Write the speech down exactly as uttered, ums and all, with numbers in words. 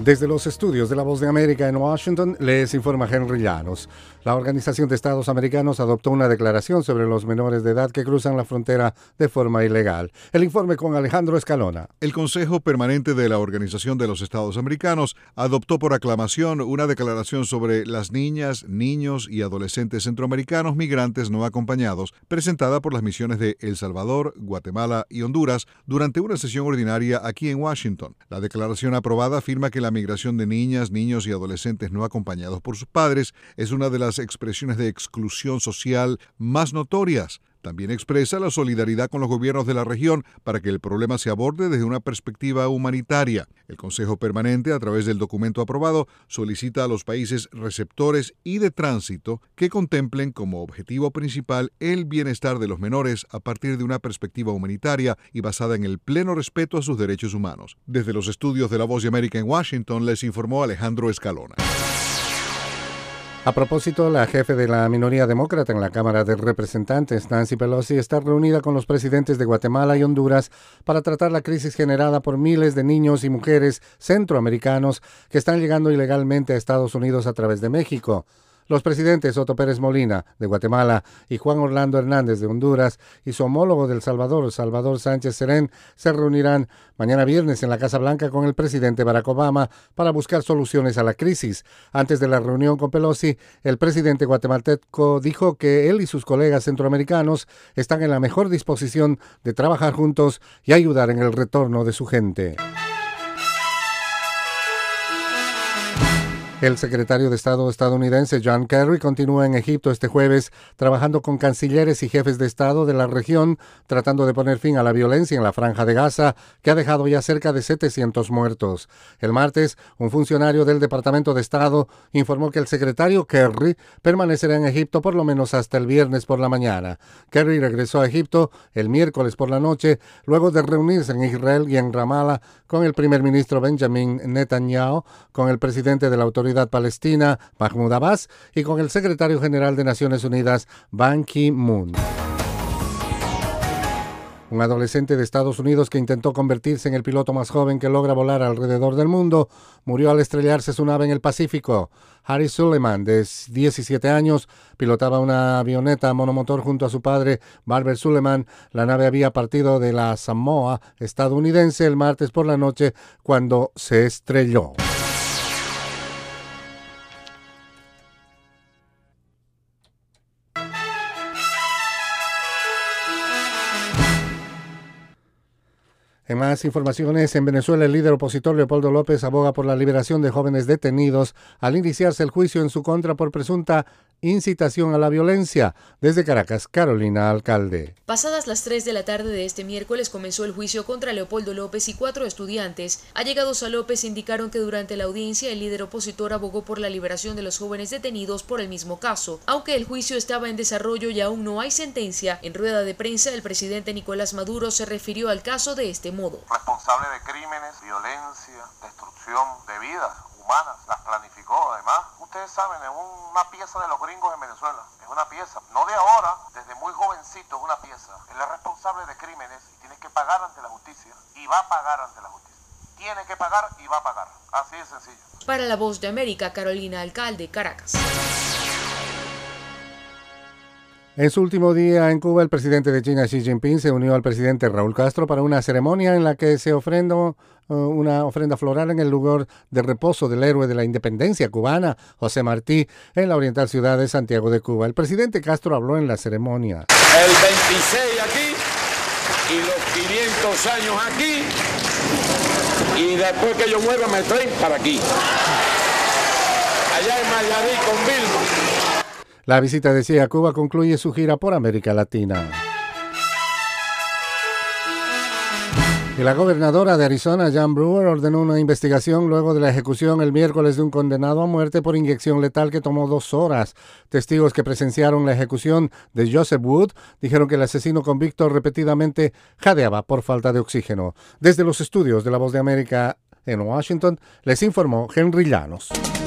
Desde los estudios de La Voz de América en Washington, les informa Henry Llanos. La Organización de Estados Americanos adoptó una declaración sobre los menores de edad que cruzan la frontera de forma ilegal. El informe con Alejandro Escalona. El Consejo Permanente de la Organización de los Estados Americanos adoptó por aclamación una declaración sobre las niñas, niños y adolescentes centroamericanos migrantes no acompañados, presentada por las misiones de El Salvador, Guatemala y Honduras durante una sesión ordinaria aquí en Washington. La declaración aprobada afirma que la migración de niñas, niños y adolescentes no acompañados por sus padres es una de las expresiones de exclusión social más notorias. También expresa la solidaridad con los gobiernos de la región para que el problema se aborde desde una perspectiva humanitaria. El Consejo Permanente, a través del documento aprobado, solicita a los países receptores y de tránsito que contemplen como objetivo principal el bienestar de los menores a partir de una perspectiva humanitaria y basada en el pleno respeto a sus derechos humanos. Desde los estudios de La Voz de América en Washington, les informó Alejandro Escalona. A propósito, la jefe de la minoría demócrata en la Cámara de Representantes, Nancy Pelosi, está reunida con los presidentes de Guatemala y Honduras para tratar la crisis generada por miles de niños y mujeres centroamericanos que están llegando ilegalmente a Estados Unidos a través de México. Los presidentes Otto Pérez Molina, de Guatemala, y Juan Orlando Hernández, de Honduras, y su homólogo de El Salvador, Salvador Sánchez Serén, se reunirán mañana viernes en la Casa Blanca con el presidente Barack Obama para buscar soluciones a la crisis. Antes de la reunión con Pelosi, el presidente guatemalteco dijo que él y sus colegas centroamericanos están en la mejor disposición de trabajar juntos y ayudar en el retorno de su gente. El secretario de Estado estadounidense John Kerry continúa en Egipto este jueves trabajando con cancilleres y jefes de Estado de la región tratando de poner fin a la violencia en la Franja de Gaza que ha dejado ya cerca de setecientos muertos. El martes, un funcionario del Departamento de Estado informó que el secretario Kerry permanecerá en Egipto por lo menos hasta el viernes por la mañana. Kerry regresó a Egipto el miércoles por la noche luego de reunirse en Israel y en Ramallah con el primer ministro Benjamin Netanyahu, con el presidente de la autoridad palestina, Mahmoud Abbas, y con el secretario general de Naciones Unidas, Ban Ki-moon. Un adolescente de Estados Unidos que intentó convertirse en el piloto más joven que logra volar alrededor del mundo murió al estrellarse su nave en el Pacífico. Harry Suleiman, de diecisiete años, pilotaba una avioneta monomotor junto a su padre, Barber Suleiman. La nave había partido de la Samoa estadounidense el martes por la noche cuando se estrelló. En más informaciones, en Venezuela el líder opositor Leopoldo López aboga por la liberación de jóvenes detenidos al iniciarse el juicio en su contra por presunta incitación a la violencia. Desde Caracas, Carolina Alcalde. Pasadas las tres de la tarde de este miércoles comenzó el juicio contra Leopoldo López y cuatro estudiantes. Allegados a López indicaron que durante la audiencia el líder opositor abogó por la liberación de los jóvenes detenidos por el mismo caso. Aunque el juicio estaba en desarrollo y aún no hay sentencia, en rueda de prensa el presidente Nicolás Maduro se refirió al caso de este modo. Responsable de crímenes, violencia, destrucción de vidas humanas, las planificó además. Ustedes saben, es una pieza de los gringos en Venezuela, es una pieza, no de ahora, desde muy jovencito es una pieza. Él es responsable de crímenes y tiene que pagar ante la justicia y va a pagar ante la justicia. Tiene que pagar y va a pagar, así de sencillo. Para La Voz de América, Carolina Alcalde, Caracas. En su último día en Cuba, el presidente de China, Xi Jinping, se unió al presidente Raúl Castro para una ceremonia en la que se ofrendó uh, una ofrenda floral en el lugar de reposo del héroe de la independencia cubana, José Martí, en la oriental ciudad de Santiago de Cuba. El presidente Castro habló en la ceremonia. El veintiséis aquí y los quinientos años aquí y después que yo muera me traen para aquí. Allá en Mayarí con Vilma. La visita de Xi a Cuba concluye su gira por América Latina. Y la gobernadora de Arizona, Jan Brewer, ordenó una investigación luego de la ejecución el miércoles de un condenado a muerte por inyección letal que tomó dos horas. Testigos que presenciaron la ejecución de Joseph Wood dijeron que el asesino convicto repetidamente jadeaba por falta de oxígeno. Desde los estudios de La Voz de América en Washington, les informó Henry Llanos.